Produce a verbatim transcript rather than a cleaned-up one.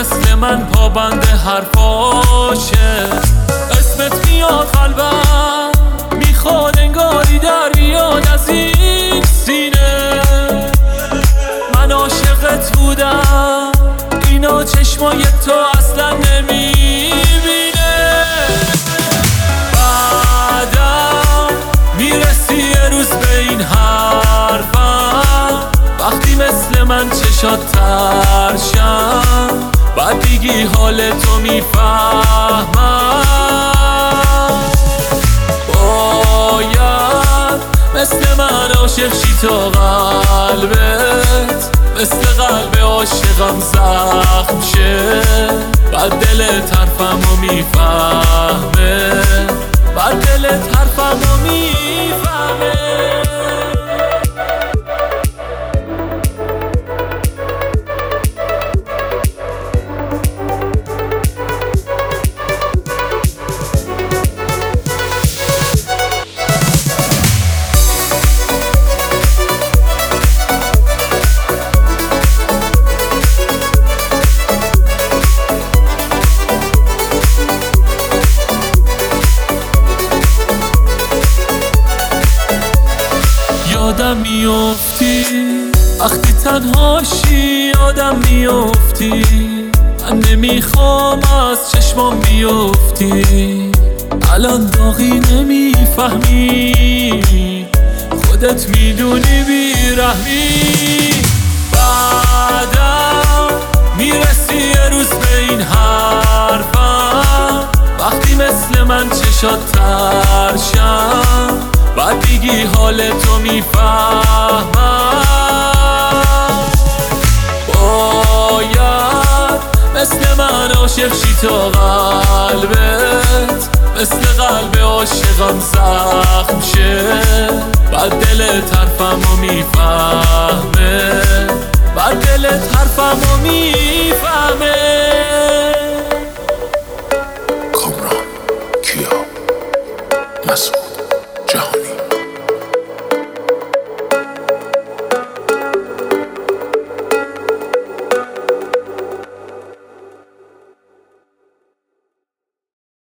مثل من پابند حرفاشه. اسمت میاد قلبم میخواد انگاری در بیاد از این سینه. من عاشقت بودم اینا چشمای تو اصلا نمیبینه. بعدم میرسی یه روز به این حرفم وقتی مثل من چشات ترشم. بعد دیگی حال تو میفهمم. باید مثل من عاشق شی تا قلبت مثل قلب عاشقم زخم شه. بعد دلت حرفمو میفهمه. بعد دلت حرفمو میفهمه. یادم میافتی وقتی تنهاشی، یادم میافتی من نمیخوام از چشمام بیافتی. الان داغی نمیفهمی خودت میدونی بیرحمی. بعدم میرسی یه روز به این حرفم وقتی مثل من چشات ترشم. بعد دیگی حال تو میفهمم. باید مثل من عاشق شی تا قلبت مثل قلب عاشقم زخم شه. بعد دلت حرفمو میفهمه. بعد دلت حرفمو میفهمه.